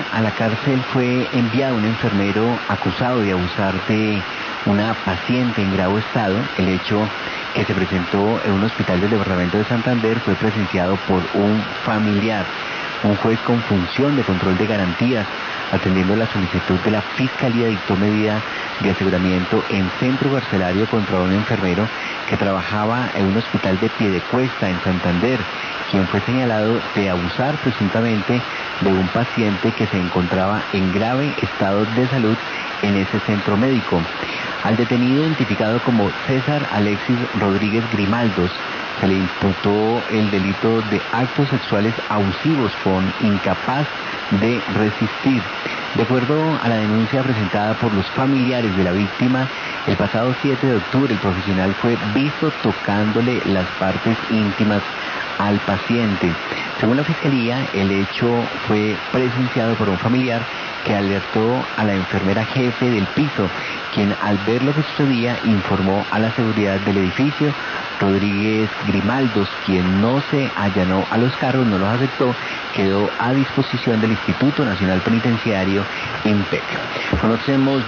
a la cárcel fue enviado un enfermero acusado de abusar de una paciente en grave estado. El hecho, que se presentó en un hospital del departamento de Santander, fue presenciado por un familiar. Un juez con función de control de garantías, atendiendo la solicitud de la Fiscalía, dictó medida de aseguramiento en centro carcelario contra un enfermero que trabajaba en un hospital de Piedecuesta en Santander, quien fue señalado de abusar presuntamente de un paciente que se encontraba en grave estado de salud en ese centro médico. Al detenido, identificado como César Alexis Rodríguez Grimaldos, se le imputó el delito de actos sexuales abusivos con incapaz de resistir. De acuerdo a la denuncia presentada por los familiares de la víctima, el pasado 7 de octubre el profesional fue visto tocándole las partes íntimas al paciente. Según la Fiscalía, el hecho fue presenciado por un familiar que alertó a la enfermera jefe del piso, quien, al ver lo que sucedía, informó a la seguridad del edificio. Rodríguez Grimaldos, quien no se allanó a los cargos, no los aceptó, quedó a disposición del Instituto Nacional Penitenciario, INPEC. Conocemos